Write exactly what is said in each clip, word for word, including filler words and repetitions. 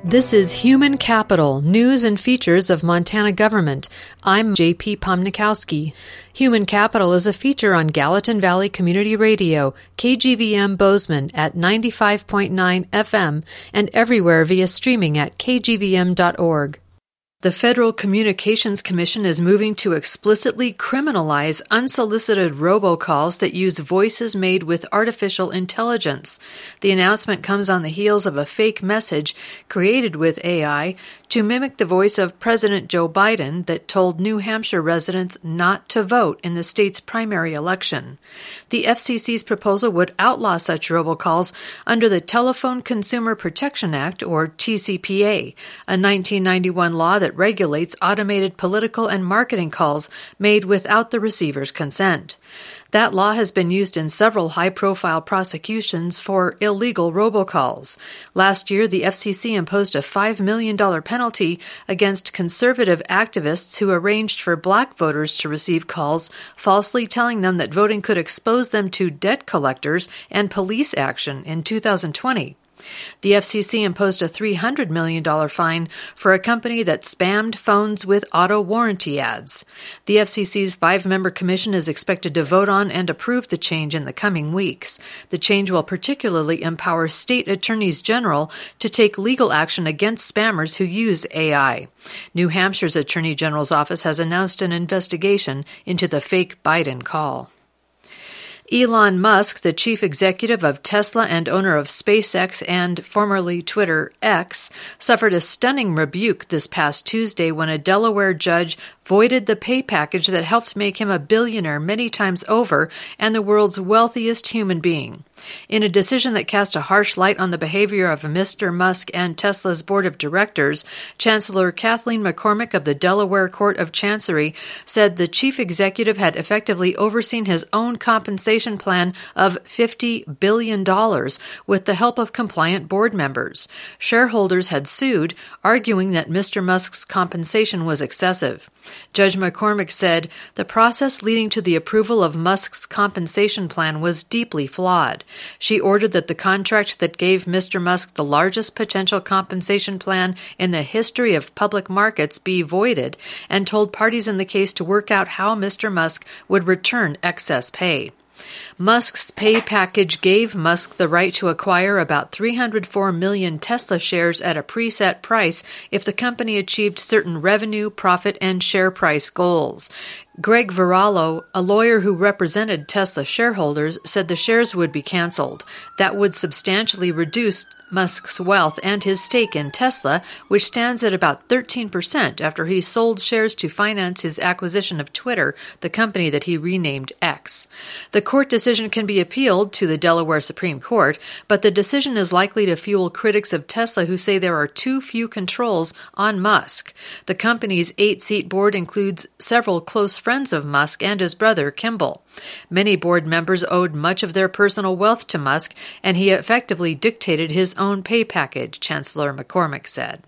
This is Human Capital, News and Features of Montana Government. I'm J P Pomnikowski. Human Capital is a feature on Gallatin Valley Community Radio, K G V M Bozeman at ninety-five point nine F M, and everywhere via streaming at k g v m dot org. The Federal Communications Commission is moving to explicitly criminalize unsolicited robocalls that use voices made with artificial intelligence. The announcement comes on the heels of a fake message created with A I to mimic the voice of President Joe Biden that told New Hampshire residents not to vote in the state's primary election. The F C C's proposal would outlaw such robocalls under the Telephone Consumer Protection Act, or T C P A, a nineteen ninety-one law that regulates automated political and marketing calls made without the receiver's consent. That law has been used in several high-profile prosecutions for illegal robocalls. Last year, the F C C imposed a five million dollars penalty against conservative activists who arranged for black voters to receive calls, falsely telling them that voting could expose them to debt collectors and police action in two thousand twenty. The F C C imposed a three hundred million dollars fine for a company that spammed phones with auto warranty ads. The F C C's five-member commission is expected to vote on and approve the change in the coming weeks. The change will particularly empower state attorneys general to take legal action against spammers who use A I. New Hampshire's Attorney General's office has announced an investigation into the fake Biden call. Elon Musk, the chief executive of Tesla and owner of SpaceX and formerly Twitter X, suffered a stunning rebuke this past Tuesday when a Delaware judge voided the pay package that helped make him a billionaire many times over and the world's wealthiest human being. In a decision that cast a harsh light on the behavior of Mister Musk and Tesla's board of directors, Chancellor Kathleen McCormick of the Delaware Court of Chancery said the chief executive had effectively overseen his own compensation plan of fifty billion dollars with the help of compliant board members. Shareholders had sued, arguing that Mister Musk's compensation was excessive. Judge McCormick said the process leading to the approval of Musk's compensation plan was deeply flawed. She ordered that the contract that gave Mister Musk the largest potential compensation plan in the history of public markets be voided and told parties in the case to work out how Mister Musk would return excess pay. Musk's pay package gave Musk the right to acquire about three hundred four million Tesla shares at a preset price if the company achieved certain revenue, profit, and share price goals. Greg Varallo, a lawyer who represented Tesla shareholders, said the shares would be canceled. That would substantially reduce Musk's wealth and his stake in Tesla, which stands at about thirteen percent after he sold shares to finance his acquisition of Twitter, the company that he renamed X. The court decision can be appealed to the Delaware Supreme Court, but the decision is likely to fuel critics of Tesla who say there are too few controls on Musk. The company's eight-seat board includes several close friends of Musk and his brother, Kimball. Many board members owed much of their personal wealth to Musk, and he effectively dictated his own pay package, Chancellor McCormick said.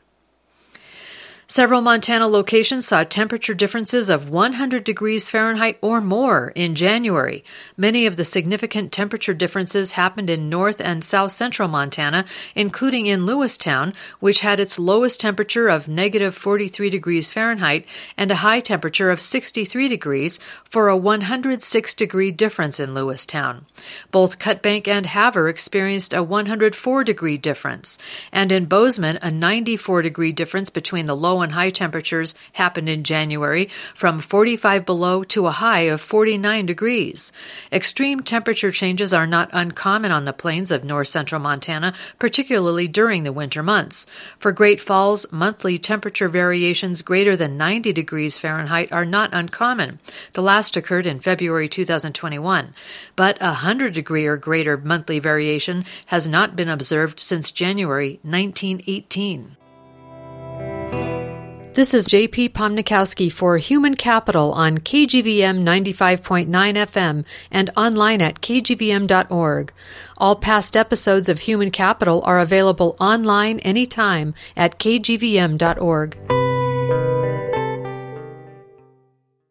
Several Montana locations saw temperature differences of one hundred degrees Fahrenheit or more in January. Many of the significant temperature differences happened in north and south central Montana, including in Lewistown, which had its lowest temperature of negative forty-three degrees Fahrenheit and a high temperature of sixty-three degrees for a one hundred six degree difference in Lewistown. Both Cutbank and Havre experienced a one hundred four degree difference, and in Bozeman, a ninety-four degree difference between the low and high temperatures happened in January, from forty-five below to a high of forty-nine degrees. Extreme temperature changes are not uncommon on the plains of north-central Montana, particularly during the winter months. For Great Falls, monthly temperature variations greater than ninety degrees Fahrenheit are not uncommon. The last occurred in February two thousand twenty-one. But a one hundred degree or greater monthly variation has not been observed since January nineteen eighteen. This is J P Pomnikowski for Human Capital on K G V M ninety-five point nine F M and online at k g v m dot org. All past episodes of Human Capital are available online anytime at k g v m dot org.